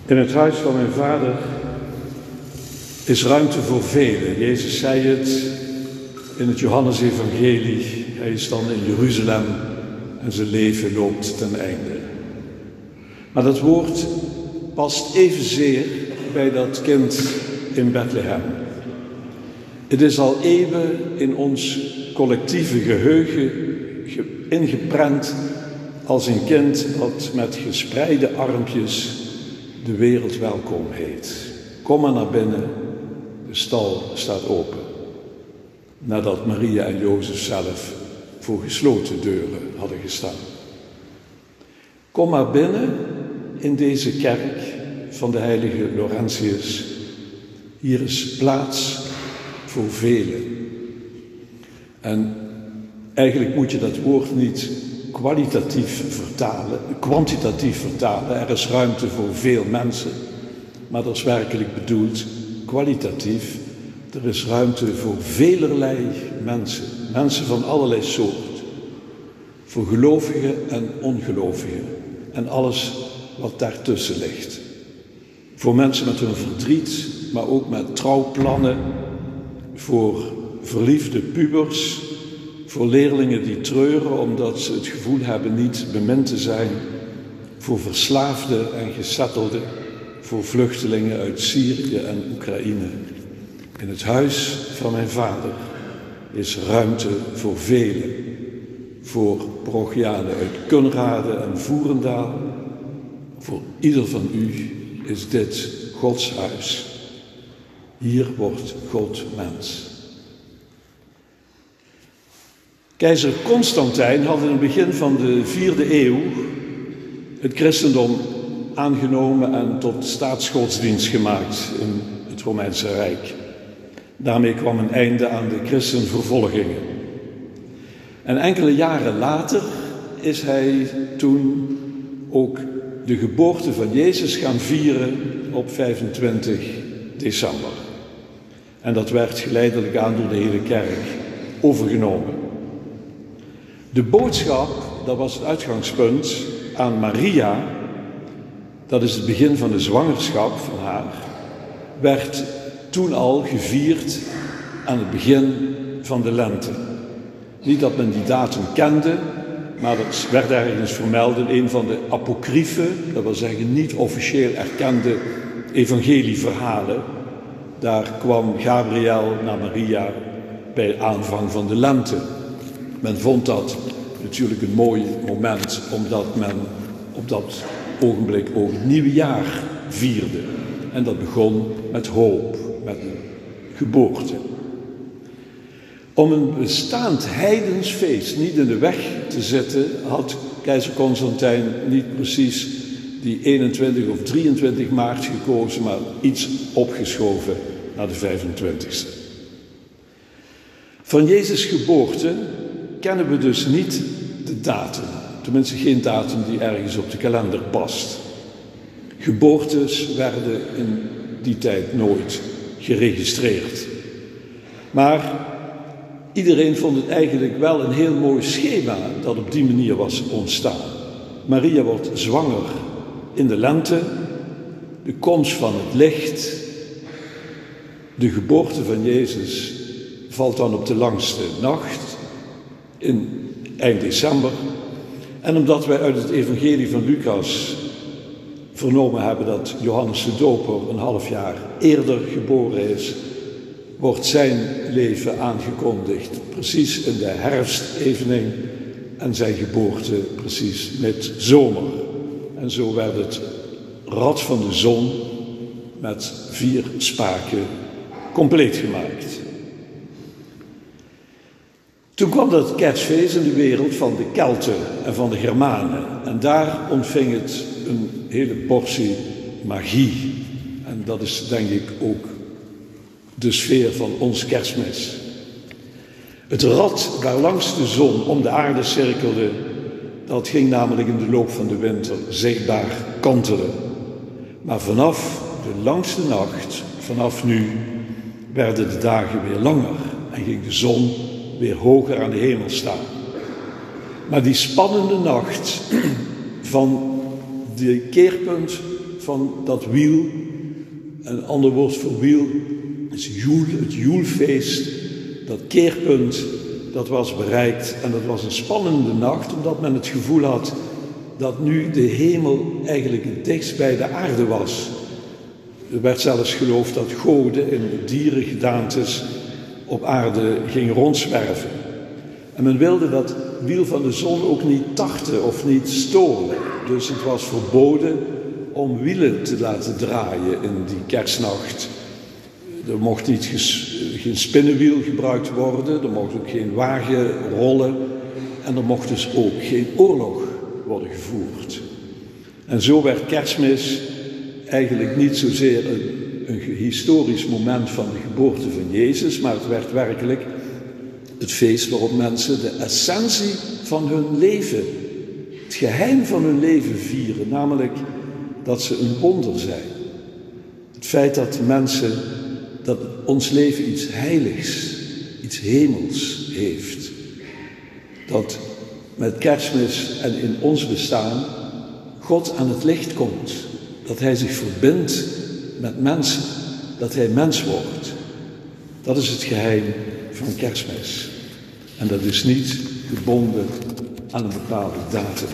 In het huis van mijn vader is ruimte voor velen. Jezus zei het in het Johannesevangelie. Hij is dan in Jeruzalem en zijn leven loopt ten einde. Maar dat woord past evenzeer bij dat kind in Bethlehem. Het is al eeuwen in ons collectieve geheugen ingeprent als een kind dat met gespreide armpjes de wereld welkom heet. Kom maar naar binnen, de stal staat open. Nadat Maria en Jozef zelf voor gesloten deuren hadden gestaan. Kom maar binnen in deze kerk van de heilige Laurentius. Hier is plaats voor velen. En eigenlijk moet je dat woord niet kwantitatief vertalen. Er is ruimte voor veel mensen, maar dat is werkelijk bedoeld kwalitatief. Er is ruimte voor velerlei mensen, mensen van allerlei soort. Voor gelovigen en ongelovigen en alles wat daartussen ligt. Voor mensen met hun verdriet, maar ook met trouwplannen. Voor verliefde pubers, voor leerlingen die treuren omdat ze het gevoel hebben niet bemind te zijn. Voor verslaafden en gesettelden, voor vluchtelingen uit Syrië en Oekraïne. In het huis van mijn vader is ruimte voor velen. Voor parochianen uit Kunrade en Voerendaal. Voor ieder van u is dit Gods huis. Hier wordt God mens. Keizer Constantijn had in het begin van de 4e eeuw het christendom aangenomen en tot staatsgodsdienst gemaakt in het Romeinse Rijk. Daarmee kwam een einde aan de christenvervolgingen. En enkele jaren later is hij toen ook de geboorte van Jezus gaan vieren op 25 december. En dat werd geleidelijk aan door de hele kerk overgenomen. De boodschap, dat was het uitgangspunt, aan Maria, dat is het begin van de zwangerschap van haar, werd toen al gevierd aan het begin van de lente. Niet dat men die datum kende, maar dat werd ergens vermeld in een van de apocryfe, dat wil zeggen niet officieel erkende evangelieverhalen. Daar kwam Gabriel naar Maria bij aanvang van de lente. Men vond dat natuurlijk een mooi moment, omdat men op dat ogenblik ook het nieuwe jaar vierde. En dat begon met hoop, met een geboorte. Om een bestaand heidensfeest niet in de weg te zetten, had keizer Constantijn niet precies die 21 of 23 maart gekozen, maar iets opgeschoven naar de 25e. Van Jezus' geboorte kennen we dus niet de datum. Tenminste geen datum die ergens op de kalender past. Geboortes werden in die tijd nooit geregistreerd. Maar iedereen vond het eigenlijk wel een heel mooi schema dat op die manier was ontstaan. Maria wordt zwanger in de lente, de komst van het licht, de geboorte van Jezus valt dan op de langste nacht in eind december. En omdat wij uit het evangelie van Lucas vernomen hebben dat Johannes de Doper een half jaar eerder geboren is, wordt zijn leven aangekondigd precies in de herfstevening en zijn geboorte precies met zomer. En zo werd het rad van de zon met 4 spaken compleet gemaakt. Toen kwam dat kerstfeest in de wereld van de Kelten en van de Germanen. En daar ontving het een hele portie magie. En dat is denk ik ook de sfeer van ons kerstmis. Het rad waarlangs de zon om de aarde cirkelde, dat ging namelijk in de loop van de winter zichtbaar kantelen. Maar vanaf de langste nacht, vanaf nu, werden de dagen weer langer en ging de zon weer hoger aan de hemel staan. Maar die spannende nacht van de keerpunt van dat wiel. Een ander woord voor wiel is joel, het joelfeest. Dat keerpunt, dat was bereikt. En dat was een spannende nacht, omdat men het gevoel had dat nu de hemel eigenlijk het dichtst bij de aarde was. Er werd zelfs geloofd dat goden in dierengedaantes op aarde gingen rondzwerven. En men wilde dat wiel van de zon ook niet tarten of niet storen. Dus het was verboden om wielen te laten draaien in die kerstnacht. Er mocht geen spinnenwiel gebruikt worden, er mocht ook geen wagen rollen en er mocht dus ook geen oorlog worden gevoerd. En zo werd Kerstmis eigenlijk niet zozeer een historisch moment van de geboorte van Jezus, maar het werd werkelijk het feest waarop mensen de essentie van hun leven, het geheim van hun leven vieren, namelijk dat ze een wonder zijn. Het feit dat ons leven iets heiligs, iets hemels heeft. Dat met Kerstmis en in ons bestaan God aan het licht komt. Dat hij zich verbindt met mensen. Dat hij mens wordt. Dat is het geheim van Kerstmis. En dat is niet gebonden aan een bepaalde datum.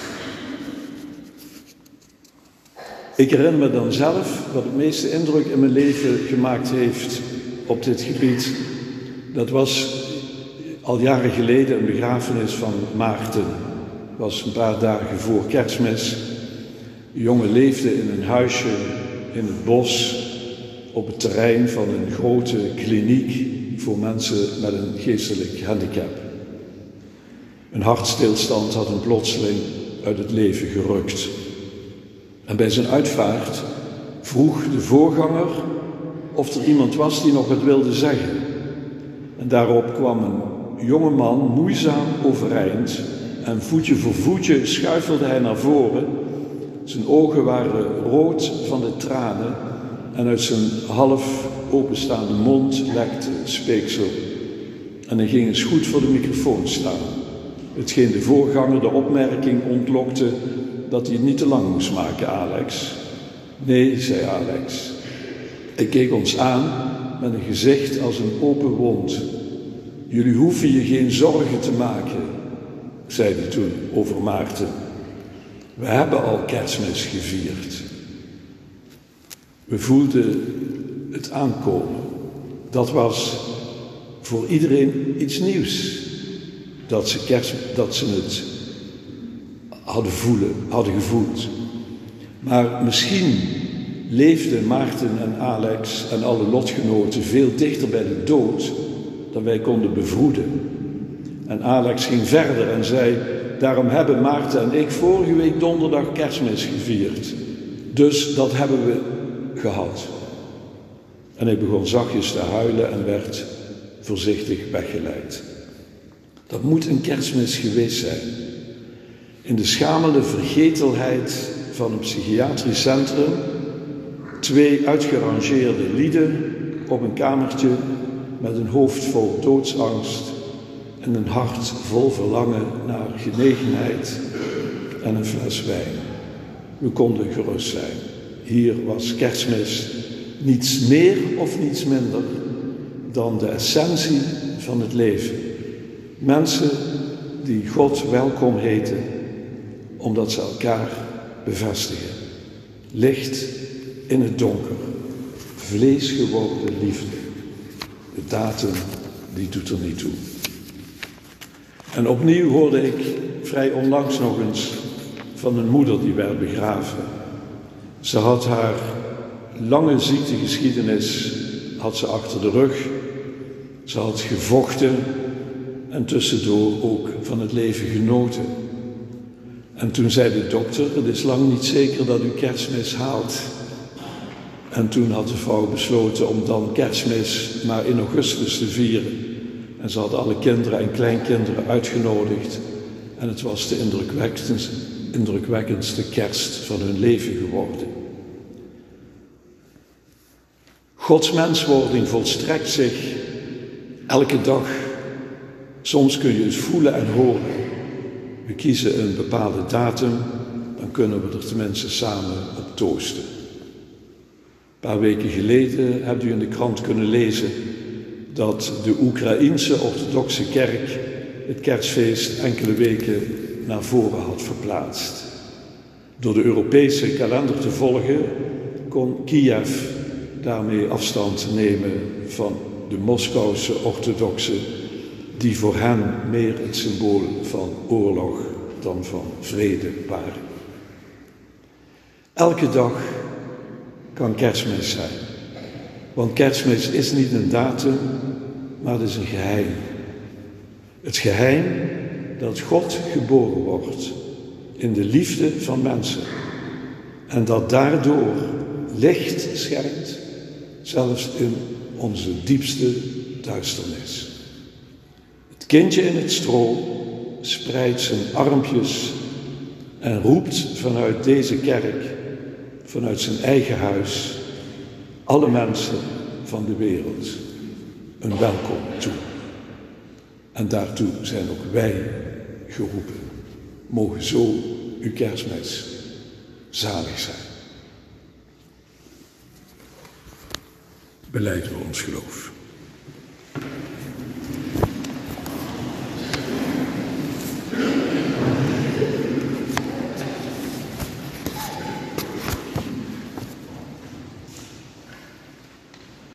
Ik herinner me dan zelf wat het meeste indruk in mijn leven gemaakt heeft op dit gebied. Dat was al jaren geleden een begrafenis van Maarten. Dat was een paar dagen voor Kerstmis. De jongen leefde in een huisje in het bos op het terrein van een grote kliniek voor mensen met een geestelijk handicap. Een hartstilstand had hem plotseling uit het leven gerukt. En bij zijn uitvaart vroeg de voorganger of er iemand was die nog wat wilde zeggen. En daarop kwam een jonge man moeizaam overeind en voetje voor voetje schuifelde hij naar voren. Zijn ogen waren rood van de tranen en uit zijn half openstaande mond lekte speeksel. En hij ging eens goed voor de microfoon staan. Hetgeen de voorganger de opmerking ontlokte dat hij het niet te lang moest maken, Alex. Nee, zei Alex. Hij keek ons aan met een gezicht als een open wond. Jullie hoeven je geen zorgen te maken, zei hij toen over Maarten. We hebben al Kerstmis gevierd. We voelden het aankomen. Dat was voor iedereen iets nieuws. Dat ze het hadden gevoeld. Maar misschien leefden Maarten en Alex en alle lotgenoten veel dichter bij de dood dan wij konden bevroeden. En Alex ging verder en zei: daarom hebben Maarten en ik vorige week donderdag Kerstmis gevierd. Dus dat hebben we gehad. En hij begon zachtjes te huilen en werd voorzichtig weggeleid. Dat moet een Kerstmis geweest zijn. In de schamele vergetelheid van een psychiatrisch centrum, 2 uitgerangeerde lieden op een kamertje met een hoofd vol doodsangst en een hart vol verlangen naar genegenheid en een fles wijn. We konden gerust zijn. Hier was Kerstmis niets meer of niets minder dan de essentie van het leven. Mensen die God welkom heten, omdat ze elkaar bevestigen. Licht in het donker, vlees geworden liefde. De datum, die doet er niet toe. En opnieuw hoorde ik vrij onlangs nog eens van een moeder die werd begraven. Ze had haar lange ziektegeschiedenis achter de rug. Ze had gevochten en tussendoor ook van het leven genoten. En toen zei de dokter: het is lang niet zeker dat u Kerstmis haalt. En toen had de vrouw besloten om dan Kerstmis maar in augustus te vieren. En ze had alle kinderen en kleinkinderen uitgenodigd. En het was de indrukwekkendste kerst van hun leven geworden. Gods menswording volstrekt zich elke dag. Soms kun je het voelen en horen. We kiezen een bepaalde datum, dan kunnen we er tenminste samen op toosten. Een paar weken geleden hebt u in de krant kunnen lezen dat de Oekraïense orthodoxe kerk het kerstfeest enkele weken naar voren had verplaatst. Door de Europese kalender te volgen kon Kiev daarmee afstand nemen van de Moskouse orthodoxen, die voor hen meer het symbool van oorlog dan van vrede waren. Elke dag kan Kerstmis zijn, want Kerstmis is niet een datum, maar het is een geheim. Het geheim dat God geboren wordt in de liefde van mensen en dat daardoor licht schijnt, zelfs in onze diepste duisternis. Het kindje in het stro spreidt zijn armpjes en roept vanuit deze kerk, vanuit zijn eigen huis, alle mensen van de wereld een welkom toe. En daartoe zijn ook wij geroepen. Mogen zo uw Kerstmis zalig zijn. Belijden we ons geloof.